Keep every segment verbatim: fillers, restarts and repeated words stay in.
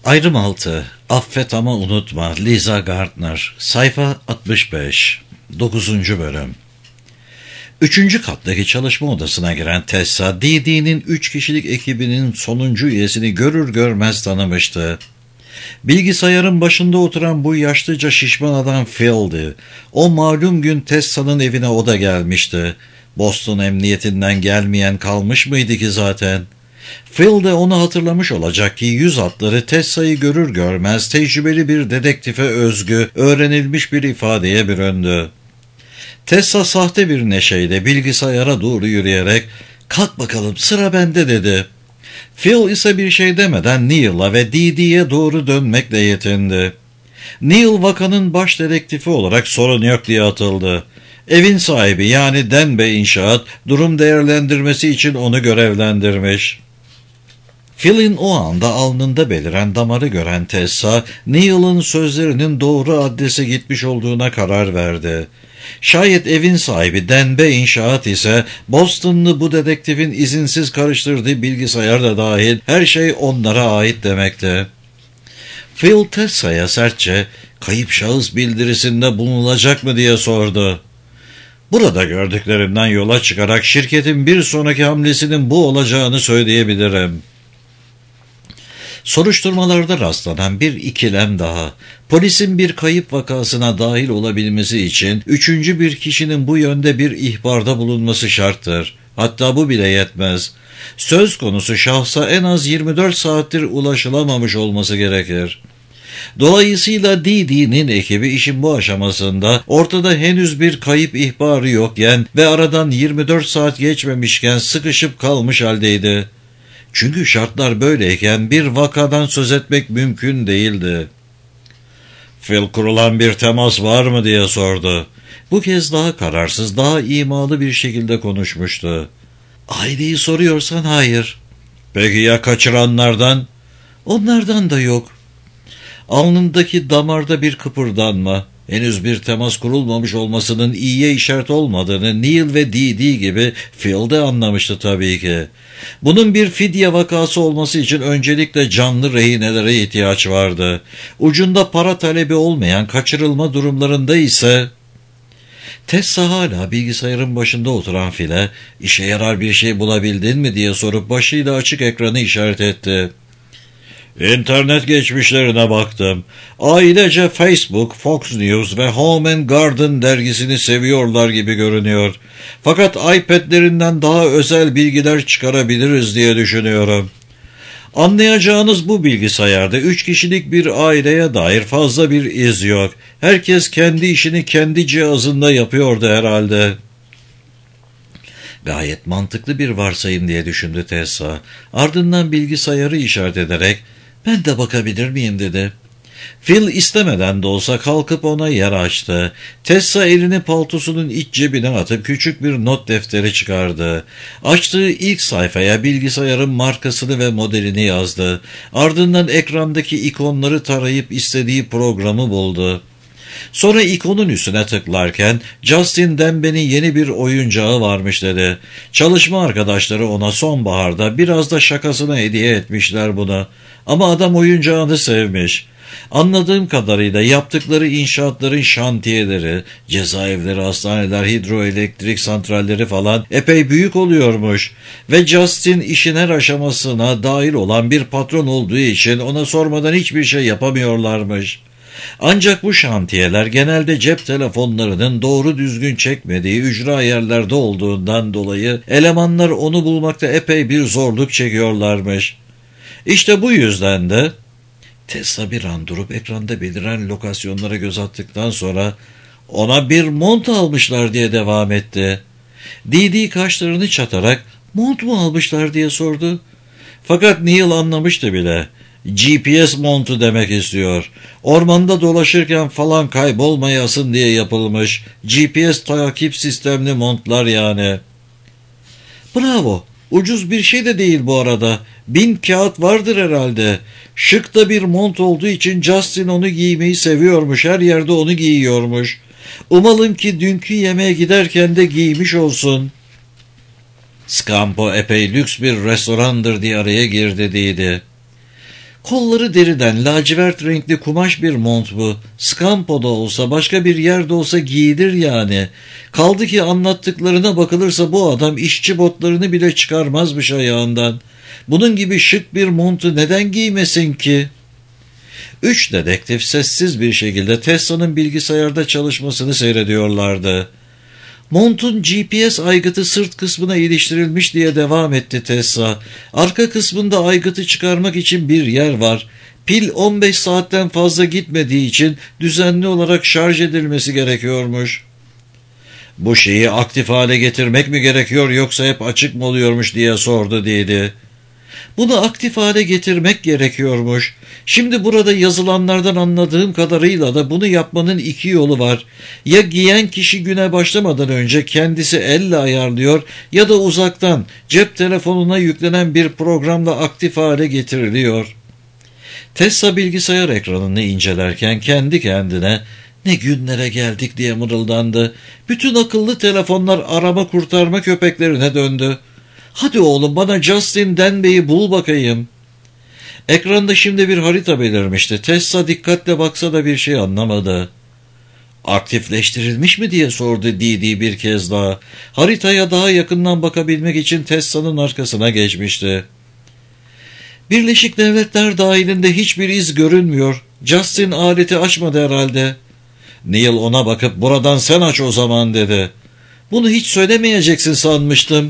Ayrım altı. Affet ama unutma. Lisa Gardner. Sayfa altmış beş. dokuzuncu bölüm. Üçüncü kattaki çalışma odasına giren Tessa, Dee Dee'nin üç kişilik ekibinin sonuncu üyesini görür görmez tanımıştı. Bilgisayarın başında oturan bu yaşlıca şişman adam Phil'di. O malum gün Tessa'nın evine o da gelmişti. Boston emniyetinden gelmeyen kalmış mıydı ki zaten? Phil de onu hatırlamış olacak ki yüz hatları Tessa'yı görür görmez tecrübeli bir dedektife özgü, öğrenilmiş bir ifadeye büründü. Tessa sahte bir neşeyle bilgisayara doğru yürüyerek "Kalk bakalım, sıra bende" dedi. Phil ise bir şey demeden Neil'a ve Dee Dee'ye doğru dönmekle yetindi. Neil vakanın baş dedektifi olarak sorun yok diye atıldı. Evin sahibi yani Denbe İnşaat durum değerlendirmesi için onu görevlendirmiş. Phil'in o anda alnında beliren damarı gören Tessa, Neil'ın sözlerinin doğru adrese gitmiş olduğuna karar verdi. Şayet evin sahibi Denbe İnşaat ise Boston'lı bu dedektifin izinsiz karıştırdığı bilgisayar da dahil her şey onlara ait demekti. Phil Tessa'ya sertçe "Kayıp şahıs bildirisinde bulunulacak mı?" diye sordu. "Burada gördüklerimden yola çıkarak şirketin bir sonraki hamlesinin bu olacağını söyleyebilirim." Soruşturmalarda rastlanan bir ikilem daha. Polisin bir kayıp vakasına dahil olabilmesi için üçüncü bir kişinin bu yönde bir ihbarda bulunması şarttır. Hatta bu bile yetmez. Söz konusu şahsa en az yirmi dört saattir ulaşılamamış olması gerekir. Dolayısıyla Dee Dee'nin ekibi işin bu aşamasında ortada henüz bir kayıp ihbarı yokken ve aradan yirmi dört saat geçmemişken sıkışıp kalmış haldeydi. Çünkü şartlar böyleyken bir vakadan söz etmek mümkün değildi. "Phil, kurulan bir temas var mı?" diye sordu. Bu kez daha kararsız, daha imalı bir şekilde konuşmuştu. "Aileyi soruyorsan hayır." "Peki ya kaçıranlardan?" "Onlardan da yok." Alnındaki damarda bir kıpırdanma, henüz bir temas kurulmamış olmasının iyiye işaret olmadığını Neil ve Dee Dee gibi Phil de anlamıştı tabii ki. Bunun bir fidye vakası olması için öncelikle canlı rehinelere ihtiyaç vardı. Ucunda para talebi olmayan kaçırılma durumlarında ise... Tessa hala bilgisayarın başında oturan Phil'e "İşe yarar bir şey bulabildin mi?" diye sorup başıyla açık ekranı işaret etti. "İnternet geçmişlerine baktım. Ailece Facebook, Fox News ve Home and Garden dergisini seviyorlar gibi görünüyor. Fakat iPad'lerinden daha özel bilgiler çıkarabiliriz diye düşünüyorum. Anlayacağınız bu bilgisayarda üç kişilik bir aileye dair fazla bir iz yok. Herkes kendi işini kendi cihazında yapıyordu herhalde." Gayet mantıklı bir varsayım diye düşündü Tessa. Ardından bilgisayarı işaret ederek "Ben de bakabilir miyim?" dedi. Phil istemeden de olsa kalkıp ona yer açtı. Tessa elini paltosunun iç cebine atıp küçük bir not defteri çıkardı. Açtığı ilk sayfaya bilgisayarın markasını ve modelini yazdı. Ardından ekrandaki ikonları tarayıp istediği programı buldu. Sonra ikonun üstüne tıklarken Justin Denbe'nin yeni bir oyuncağı varmış dedi. Çalışma arkadaşları ona sonbaharda biraz da şakasına hediye etmişler bunu. Ama adam oyuncağını sevmiş. Anladığım kadarıyla yaptıkları inşaatların şantiyeleri, cezaevleri, hastaneler, hidroelektrik santralleri falan epey büyük oluyormuş. Ve Justin işin her aşamasına dahil olan bir patron olduğu için ona sormadan hiçbir şey yapamıyorlarmış. Ancak bu şantiyeler genelde cep telefonlarının doğru düzgün çekmediği ücra yerlerde olduğundan dolayı elemanlar onu bulmakta epey bir zorluk çekiyorlarmış. İşte bu yüzden de... Tessa bir an durup ekranda beliren lokasyonlara göz attıktan sonra "Ona bir mont almışlar" diye devam etti. Dee Dee kaşlarını çatarak "Mont mu almışlar?" diye sordu. Fakat Neil anlamıştı bile. G P S montu demek istiyor. Ormanda dolaşırken falan kaybolmayasın diye yapılmış G P S takip sistemli montlar yani. "Bravo. Ucuz bir şey de değil bu arada. Bin kağıt vardır herhalde. Şık da bir mont olduğu için Justin onu giymeyi seviyormuş. Her yerde onu giyiyormuş. Umalım ki dünkü yemeğe giderken de giymiş olsun." Scampo epey lüks bir restorandır diye araya girdi dedi. Kolları deriden lacivert renkli kumaş bir mont bu. Scampo'da olsa, başka bir yerde olsa giyilir yani. Kaldı ki anlattıklarına bakılırsa bu adam işçi botlarını bile çıkarmazmış ayağından. Bunun gibi şık bir montu neden giymesin ki? Üç dedektif sessiz bir şekilde Tessa'nın bilgisayarda çalışmasını seyrediyorlardı. Montun G P S aygıtı sırt kısmına iliştirilmiş diye devam etti Tessa. Arka kısmında aygıtı çıkarmak için bir yer var. Pil on beş saatten fazla gitmediği için düzenli olarak şarj edilmesi gerekiyormuş. Bu şeyi aktif hale getirmek mi gerekiyor yoksa hep açık mı oluyormuş diye sordu Didi. Bunu aktif hale getirmek gerekiyormuş. Şimdi burada yazılanlardan anladığım kadarıyla da bunu yapmanın iki yolu var. Ya giyen kişi güne başlamadan önce kendisi elle ayarlıyor ya da uzaktan cep telefonuna yüklenen bir programla aktif hale getiriliyor. Tessa bilgisayar ekranını incelerken kendi kendine "Ne günlere geldik" diye mırıldandı. Bütün akıllı telefonlar arama kurtarma köpeklerine döndü. "Hadi oğlum, bana Justin Denbey'i bul bakayım." Ekranda şimdi bir harita belirmişti. Tessa dikkatle baksa da bir şey anlamadı. "Aktifleştirilmiş mi?" diye sordu Didi bir kez daha. Haritaya daha yakından bakabilmek için Tessa'nın arkasına geçmişti. "Birleşik Devletler dahilinde hiçbir iz görünmüyor. Justin aleti açmadı herhalde." Neil ona bakıp "Buradan sen aç o zaman" dedi. "Bunu hiç söylemeyeceksin sanmıştım."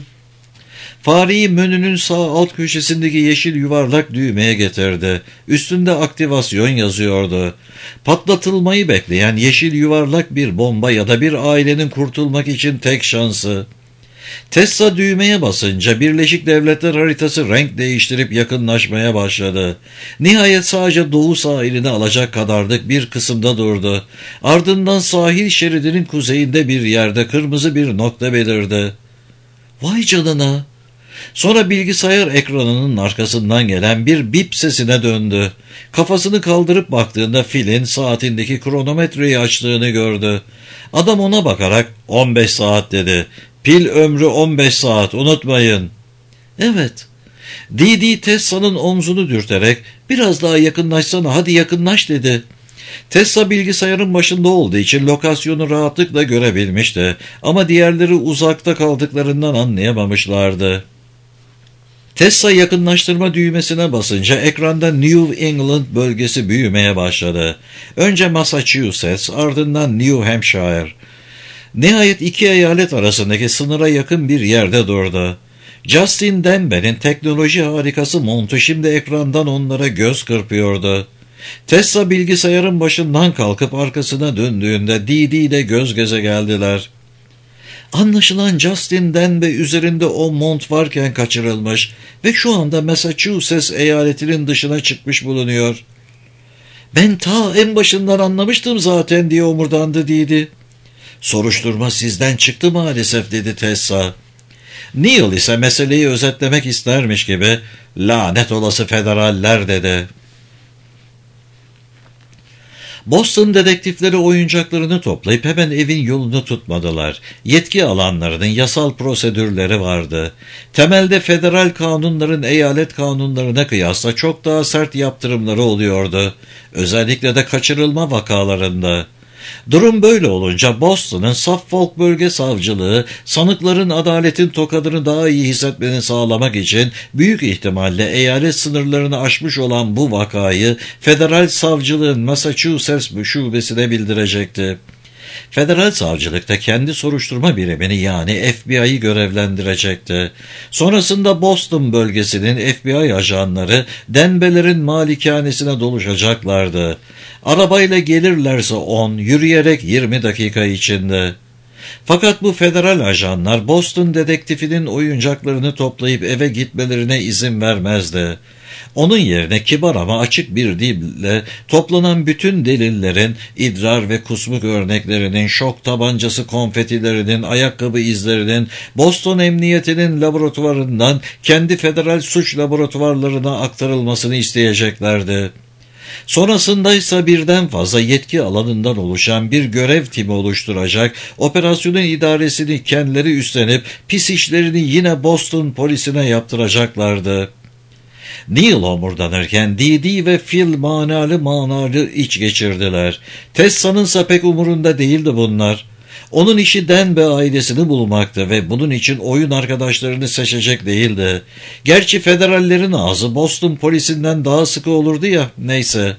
Fareyi menünün sağ alt köşesindeki yeşil yuvarlak düğmeye getirdi. Üstünde aktivasyon yazıyordu. Patlatılmayı bekleyen yeşil yuvarlak bir bomba ya da bir ailenin kurtulmak için tek şansı. Tessa düğmeye basınca Birleşik Devletler haritası renk değiştirip yakınlaşmaya başladı. Nihayet sadece doğu sahilini alacak kadarlık bir kısımda durdu. Ardından sahil şeridinin kuzeyinde bir yerde kırmızı bir nokta belirdi. "Vay canına!" Sonra bilgisayar ekranının arkasından gelen bir bip sesine döndü. Kafasını kaldırıp baktığında Phil'in saatindeki kronometreyi açtığını gördü. Adam ona bakarak on beş saat dedi. "Pil ömrü on beş saat, unutmayın." "Evet." Didi Tessa'nın omzunu dürterek "Biraz daha yakınlaşsana, hadi yakınlaş" dedi. Tessa bilgisayarın başında olduğu için lokasyonu rahatlıkla görebilmişti ama diğerleri uzakta kaldıklarından anlayamamışlardı. Tessa yakınlaştırma düğmesine basınca ekranda New England bölgesi büyümeye başladı. Önce Massachusetts, ardından New Hampshire. Nihayet iki eyalet arasındaki sınıra yakın bir yerde durdu. Justin Denbey'in teknoloji harikası montu şimdi ekrandan onlara göz kırpıyordu. Tessa bilgisayarın başından kalkıp arkasına döndüğünde Didi ile göz göze geldiler. Anlaşılan Justin Denbey üzerinde o mont varken kaçırılmış ve şu anda Massachusetts eyaletinin dışına çıkmış bulunuyor. "Ben ta en başından anlamıştım zaten" diye omurdandı Didi. "Soruşturma sizden çıktı maalesef" dedi Tessa. Neil ise meseleyi özetlemek istermiş gibi "Lanet olası federaller" dedi. Boston dedektifleri oyuncaklarını toplayıp hemen evin yolunu tutmadılar. Yetki alanlarının yasal prosedürleri vardı. Temelde federal kanunların eyalet kanunlarına kıyasla çok daha sert yaptırımları oluyordu. Özellikle de kaçırılma vakalarında. Durum böyle olunca Boston'ın Suffolk Bölge Savcılığı sanıkların adaletin tokadını daha iyi hissetmeni sağlamak için büyük ihtimalle eyalet sınırlarını aşmış olan bu vakayı federal savcılığın Massachusetts şubesine bildirecekti. Federal savcılık da kendi soruşturma birimini yani F B I'yi görevlendirecekti. Sonrasında Boston bölgesinin F B I ajanları Denbey'lerin malikanesine doluşacaklardı. Arabayla gelirlerse on, yürüyerek yirmi dakika içinde. Fakat bu federal ajanlar Boston dedektifinin oyuncaklarını toplayıp eve gitmelerine izin vermezdi. Onun yerine kibar ama açık bir dille toplanan bütün delillerin, idrar ve kusmuk örneklerinin, şok tabancası konfetilerinin, ayakkabı izlerinin, Boston Emniyeti'nin laboratuvarından kendi federal suç laboratuvarlarına aktarılmasını isteyeceklerdi. Sonrasında ise birden fazla yetki alanından oluşan bir görev timi oluşturacak, operasyonun idaresini kendileri üstlenip pis işlerini yine Boston polisine yaptıracaklardı. Neil homurdanırken Dee Dee ve Phil manalı manalı iç geçirdiler. Tessa'nınsa pek umurunda değildi bunlar. Onun işi Dan ve ailesini bulmaktı ve bunun için oyun arkadaşlarını seçecek değildi. Gerçi federallerin ağzı Boston polisinden daha sıkı olurdu ya, neyse.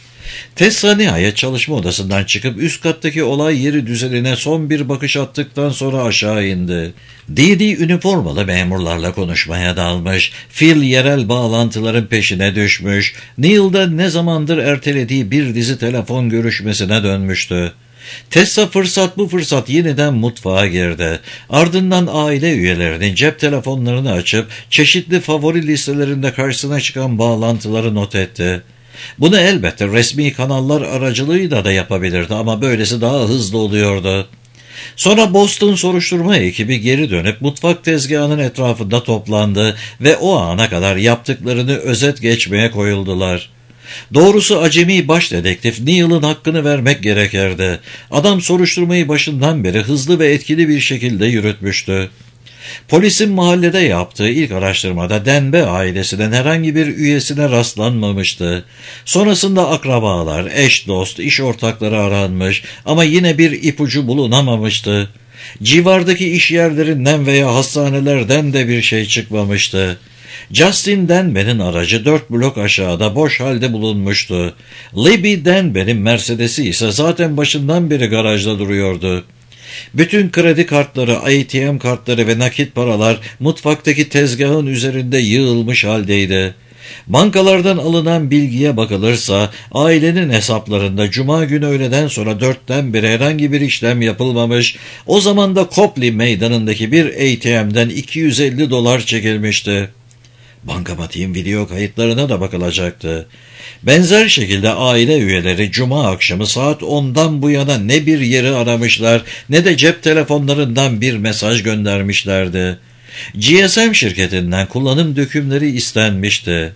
Tessa nihayet çalışma odasından çıkıp üst kattaki olay yeri düzenine son bir bakış attıktan sonra aşağı indi. Dee Dee üniformalı memurlarla konuşmaya dalmış, Phil yerel bağlantıların peşine düşmüş, Neil de ne zamandır ertelediği bir dizi telefon görüşmesine dönmüştü. Tessa fırsat bu fırsat yeniden mutfağa girdi. Ardından aile üyelerinin cep telefonlarını açıp çeşitli favori listelerinde karşısına çıkan bağlantıları not etti. Bunu elbette resmi kanallar aracılığıyla da yapabilirdi ama böylesi daha hızlı oluyordu. Sonra Boston soruşturma ekibi geri dönüp mutfak tezgahının etrafında toplandı ve o ana kadar yaptıklarını özet geçmeye koyuldular. Doğrusu acemi baş dedektif Neil'in hakkını vermek gerekirdi. Adam soruşturmayı başından beri hızlı ve etkili bir şekilde yürütmüştü. Polisin mahallede yaptığı ilk araştırmada Denbe ailesinin herhangi bir üyesine rastlanmamıştı. Sonrasında akrabalar, eş dost, iş ortakları aranmış ama yine bir ipucu bulunamamıştı. Civardaki iş yerlerinden veya hastanelerden de bir şey çıkmamıştı. Justin Denbe'nin aracı dört blok aşağıda boş halde bulunmuştu. Libby Denbe'nin Mercedes'i ise zaten başından beri garajda duruyordu. Bütün kredi kartları, A T M kartları ve nakit paralar mutfaktaki tezgahın üzerinde yığılmış haldeydi. Bankalardan alınan bilgiye bakılırsa ailenin hesaplarında cuma günü öğleden sonra dörtten beri herhangi bir işlem yapılmamış, o zaman da Copley meydanındaki bir A T M'den iki yüz elli dolar çekilmişti. Bankamatiğin video kayıtlarına da bakılacaktı. Benzer şekilde aile üyeleri cuma akşamı saat ondan bu yana ne bir yeri aramışlar ne de cep telefonlarından bir mesaj göndermişlerdi. G S M şirketinden kullanım dökümleri istenmişti.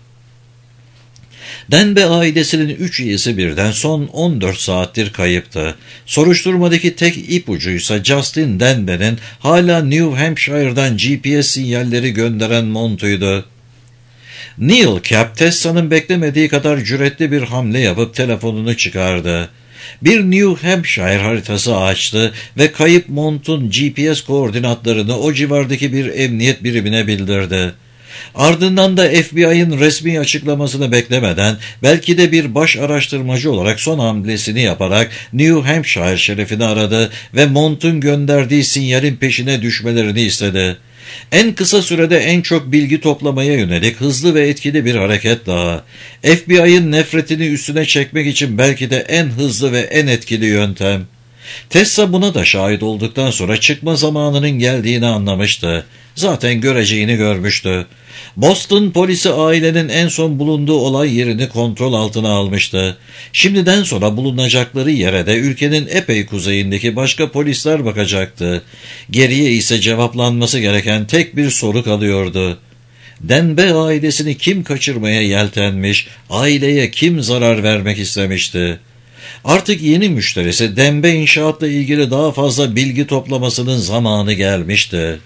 Denbe ailesinin üç üyesi birden son on dört saattir kayıptı. Soruşturmadaki tek ipucuysa Justin Denbe'nin hala New Hampshire'dan G P S sinyalleri gönderen montuydu. Neil Cap, Tessa'nın beklemediği kadar cüretli bir hamle yapıp telefonunu çıkardı. Bir New Hampshire haritası açtı ve kayıp montun G P S koordinatlarını o civardaki bir emniyet birimine bildirdi. Ardından da F B I'ın resmi açıklamasını beklemeden belki de bir baş araştırmacı olarak son hamlesini yaparak New Hampshire şerifini aradı ve montun gönderdiği sinyalin peşine düşmelerini istedi. En kısa sürede en çok bilgi toplamaya yönelik hızlı ve etkili bir hareket daha. F B I'ın nefretini üstüne çekmek için belki de en hızlı ve en etkili yöntem. Tessa buna da şahit olduktan sonra çıkma zamanının geldiğini anlamıştı. Zaten göreceğini görmüştü. Boston polisi ailenin en son bulunduğu olay yerini kontrol altına almıştı. Şimdiden sonra bulunacakları yere de ülkenin epey kuzeyindeki başka polisler bakacaktı. Geriye ise cevaplanması gereken tek bir soru kalıyordu. Denbe ailesini kim kaçırmaya yeltenmiş, aileye kim zarar vermek istemişti? Artık yeni müşterisi Denbe inşaatla ilgili daha fazla bilgi toplamasının zamanı gelmişti.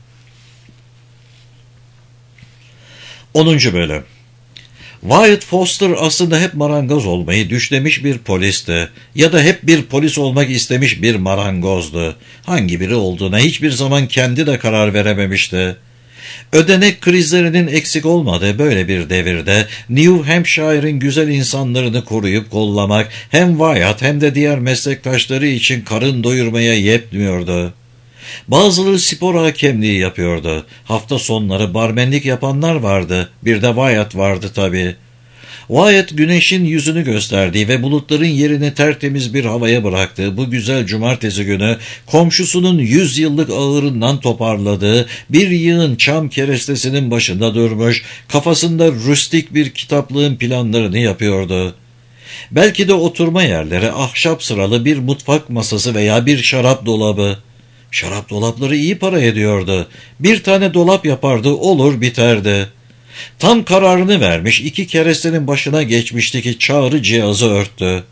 onuncu Bölüm. Wyatt Foster aslında hep marangoz olmayı düşlemiş bir polisti ya da hep bir polis olmak istemiş bir marangozdu. Hangi biri olduğuna hiçbir zaman kendi de karar verememişti. Ödenek krizlerinin eksik olmadığı böyle bir devirde New Hampshire'ın güzel insanlarını koruyup kollamak hem Wyatt hem de diğer meslektaşları için karın doyurmaya yetmiyordu. Bazıları spor hakemliği yapıyordu. Hafta sonları barmenlik yapanlar vardı. Bir de Wyatt vardı tabii. Wyatt güneşin yüzünü gösterdiği ve bulutların yerini tertemiz bir havaya bıraktığı bu güzel cumartesi günü komşusunun yüz yıllık ağırından toparladığı bir yığın çam kerestesinin başında durmuş, kafasında rustik bir kitaplığın planlarını yapıyordu. Belki de oturma yerleri ahşap sıralı bir mutfak masası veya bir şarap dolabı. Şarap dolapları iyi para ediyordu. Bir tane dolap yapardı, olur biterdi. Tam kararını vermiş, iki kerestenin başına geçmişti ki çağrı cihazı örttü.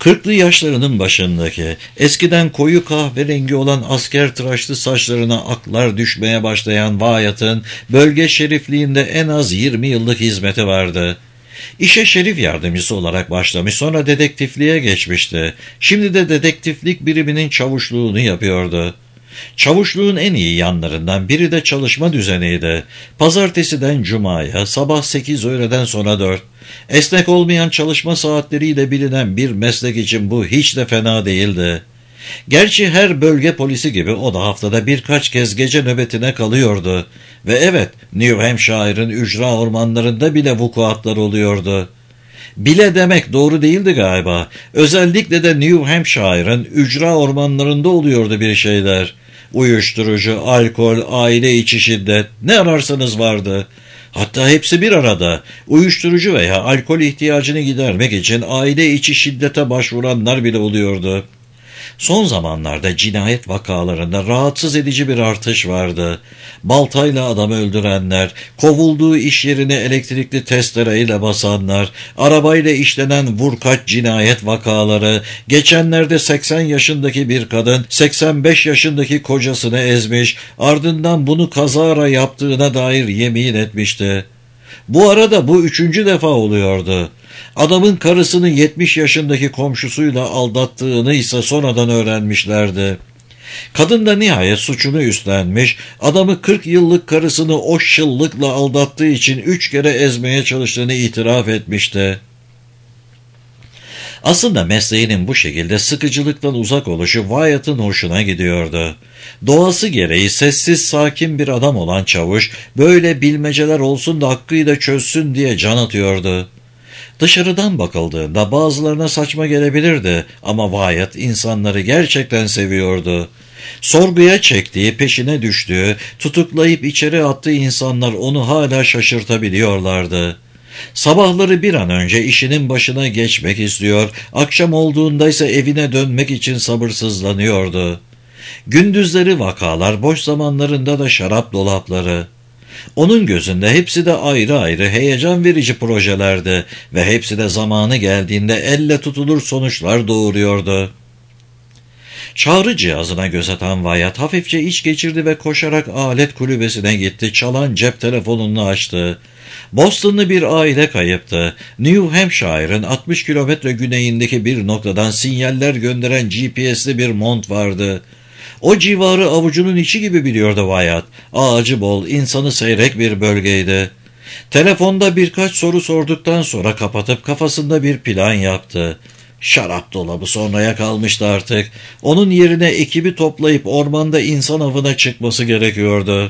Kırklı yaşlarının başındaki, eskiden koyu kahverengi olan asker tıraşlı saçlarına aklar düşmeye başlayan Wyatt'ın bölge şerifliğinde en az yirmi yıllık hizmeti vardı. İşe şerif yardımcısı olarak başlamış, sonra dedektifliğe geçmişti. Şimdi de dedektiflik biriminin çavuşluğunu yapıyordu. Çavuşluğun en iyi yanlarından biri de çalışma düzeniydi. Pazartesiden cumaya, sabah sekiz, öğleden sonra dört. Esnek olmayan çalışma saatleriyle bilinen bir meslek için bu hiç de fena değildi. Gerçi her bölge polisi gibi o da haftada birkaç kez gece nöbetine kalıyordu. Ve evet, New Hampshire'ın ücra ormanlarında bile vukuatlar oluyordu. Bile demek doğru değildi galiba. Özellikle de New Hampshire'ın ücra ormanlarında oluyordu bir şeyler. Uyuşturucu, alkol, aile içi şiddet, ne ararsanız vardı. Hatta hepsi bir arada. Uyuşturucu veya alkol ihtiyacını gidermek için aile içi şiddete başvuranlar bile oluyordu. Son zamanlarda cinayet vakalarında rahatsız edici bir artış vardı. Baltayla adam öldürenler, kovulduğu iş yerine elektrikli testereyle basanlar, arabayla işlenen vurkaç cinayet vakaları, geçenlerde seksen yaşındaki bir kadın seksen beş yaşındaki kocasını ezmiş, ardından bunu kazara yaptığına dair yemin etmişti. Bu arada bu üçüncü defa oluyordu. Adamın karısını yetmiş yaşındaki komşusuyla aldattığını ise sonradan öğrenmişlerdi. Kadın da nihayet suçunu üstlenmiş, adamı kırk yıllık karısını o şıllıkla aldattığı için üç kere ezmeye çalıştığını itiraf etmişti. Aslında mesleğinin bu şekilde sıkıcılıktan uzak oluşu Wyatt'ın hoşuna gidiyordu. Doğası gereği sessiz sakin bir adam olan çavuş, böyle bilmeceler olsun da hakkıyla çözsün diye can atıyordu. Dışarıdan bakıldığında bazılarına saçma gelebilirdi ama Wyatt insanları gerçekten seviyordu. Sorguya çektiği, peşine düştüğü, tutuklayıp içeri attığı insanlar onu hala şaşırtabiliyorlardı. Sabahları bir an önce işinin başına geçmek istiyor, akşam olduğunda ise evine dönmek için sabırsızlanıyordu. Gündüzleri vakalar, boş zamanlarında da şarap dolapları. Onun gözünde hepsi de ayrı ayrı heyecan verici projelerdi ve hepsi de zamanı geldiğinde elle tutulur sonuçlar doğuruyordu. Çağrı cihazına göz atan Wyatt hafifçe iç geçirdi ve koşarak alet kulübesine gitti. Çalan cep telefonunu açtı. Boston'lı bir aile kayıptı. New Hampshire'ın altmış kilometre güneyindeki bir noktadan sinyaller gönderen G P S'li bir mont vardı. O civarı avucunun içi gibi biliyordu Wyatt. Ağacı bol, insanı seyrek bir bölgeydi. Telefonda birkaç soru sorduktan sonra kapatıp kafasında bir plan yaptı. Şarap dolabı sonraya kalmıştı artık. Onun yerine ekibi toplayıp ormanda insan avına çıkması gerekiyordu.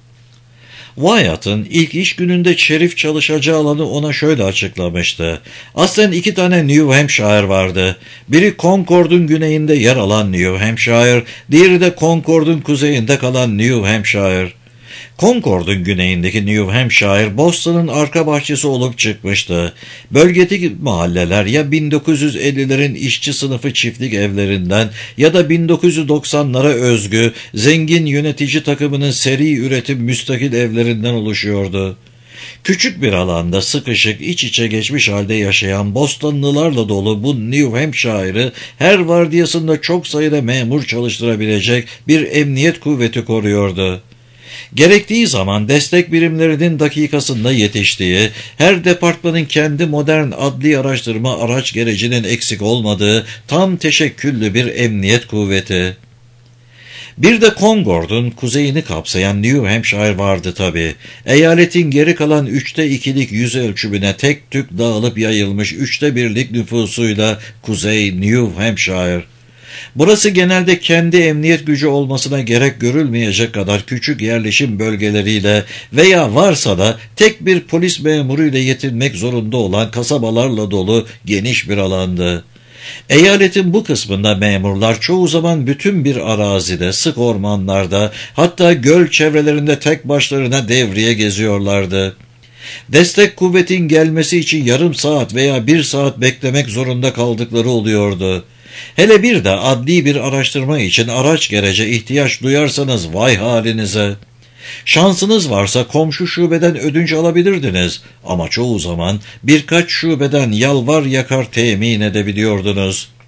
Wyatt'ın ilk iş gününde şerif çalışacağı alanı ona şöyle açıklamıştı. Aslen iki tane New Hampshire vardı. Biri Concord'un güneyinde yer alan New Hampshire, diğeri de Concord'un kuzeyinde kalan New Hampshire. Concord'un güneyindeki New Hampshire, Boston'ın arka bahçesi olup çıkmıştı. Bölgedeki mahalleler ya bin dokuz yüz ellilerin işçi sınıfı çiftlik evlerinden ya da bin dokuz yüz doksanlara özgü zengin yönetici takımının seri üretim müstakil evlerinden oluşuyordu. Küçük bir alanda sıkışık, iç içe geçmiş halde yaşayan Bostonlılarla dolu bu New Hampshire'ı her vardiyasında çok sayıda memur çalıştırabilecek bir emniyet kuvveti koruyordu. Gerektiği zaman destek birimlerinin dakikasında yetiştiği, her departmanın kendi modern adli araştırma araç gerecinin eksik olmadığı tam teşekküllü bir emniyet kuvveti. Bir de Concord'un kuzeyini kapsayan New Hampshire vardı tabii. Eyaletin geri kalan üçte ikilik yüz ölçümüne tek tük dağılıp yayılmış üçte birlik nüfusuyla Kuzey New Hampshire. Burası genelde kendi emniyet gücü olmasına gerek görülmeyecek kadar küçük yerleşim bölgeleriyle veya varsa da tek bir polis memuruyla yetinmek zorunda olan kasabalarla dolu geniş bir alandı. Eyaletin bu kısmında memurlar çoğu zaman bütün bir arazide, sık ormanlarda, hatta göl çevrelerinde tek başlarına devriye geziyorlardı. Destek kuvvetin gelmesi için yarım saat veya bir saat beklemek zorunda kaldıkları oluyordu. Hele bir de adli bir araştırma için araç gerece ihtiyaç duyarsanız vay halinize. Şansınız varsa komşu şubeden ödünç alabilirdiniz ama çoğu zaman birkaç şubeden yalvar yakar temin edebiliyordunuz.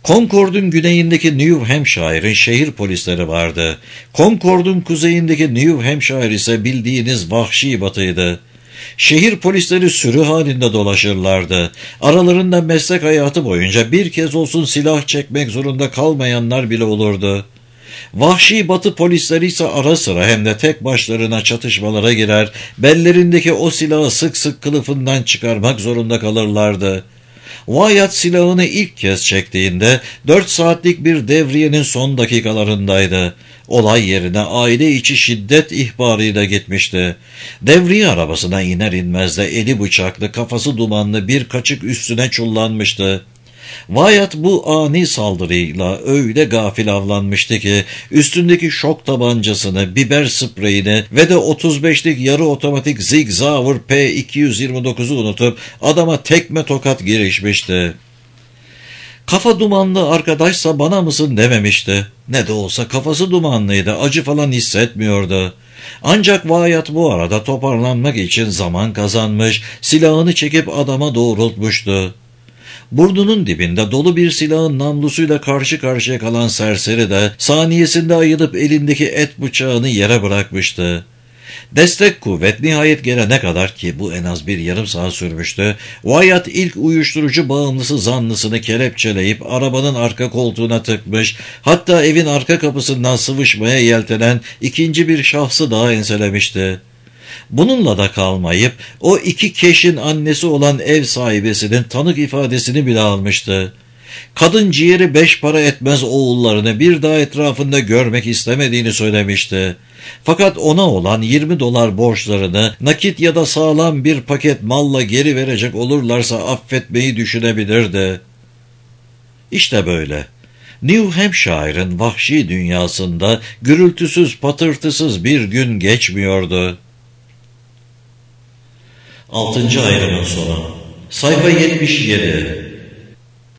Concord'un güneyindeki New Hampshire'ın şehir polisleri vardı. Concord'un kuzeyindeki New Hampshire ise bildiğiniz vahşi batıydı. Şehir polisleri sürü halinde dolaşırlardı. Aralarında meslek hayatı boyunca bir kez olsun silah çekmek zorunda kalmayanlar bile olurdu. Vahşi batı polisleri ise ara sıra hem de tek başlarına çatışmalara girer, bellerindeki o silahı sık sık kılıfından çıkarmak zorunda kalırlardı. Wyatt silahını ilk kez çektiğinde dört saatlik bir devriyenin son dakikalarındaydı. Olay yerine aile içi şiddet ihbarıyla gitmişti. Devriye arabasına iner inmez de eli bıçaklı, kafası dumanlı bir kaçık üstüne çullanmıştı. Wyatt bu ani saldırıyla öyle gafil avlanmıştı ki üstündeki şok tabancasını, biber spreyini ve de otuz beşlik yarı otomatik Sig Sauer P iki yüz yirmi dokuzu unutup adama tekme tokat girişmişti. Kafa dumanlı arkadaşsa bana mısın dememişti. Ne de olsa kafası dumanlıydı, acı falan hissetmiyordu. Ancak Wyatt bu arada toparlanmak için zaman kazanmış, silahını çekip adama doğrultmuştu. Burnunun dibinde dolu bir silahın namlusuyla karşı karşıya kalan serseri de saniyesinde ayılıp elindeki et bıçağını yere bırakmıştı. Destek kuvvet nihayet gelene kadar, ki bu en az bir yarım saat sürmüştü, Wyatt ilk uyuşturucu bağımlısı zanlısını kelepçeleyip arabanın arka koltuğuna tıkmış, hatta evin arka kapısından sıvışmaya yeltenen ikinci bir şahsı daha enselemişti. Bununla da kalmayıp o iki keşin annesi olan ev sahibesinin tanık ifadesini bile almıştı. Kadın ciğeri beş para etmez oğullarını bir daha etrafında görmek istemediğini söylemişti. Fakat ona olan yirmi dolar borçlarını nakit ya da sağlam bir paket malla geri verecek olurlarsa affetmeyi düşünebilirdi. İşte böyle. New Hampshire'ın vahşi dünyasında gürültüsüz patırtısız bir gün geçmiyordu. Altıncı ayrımın sonu. Sayfa yetmiş yedi.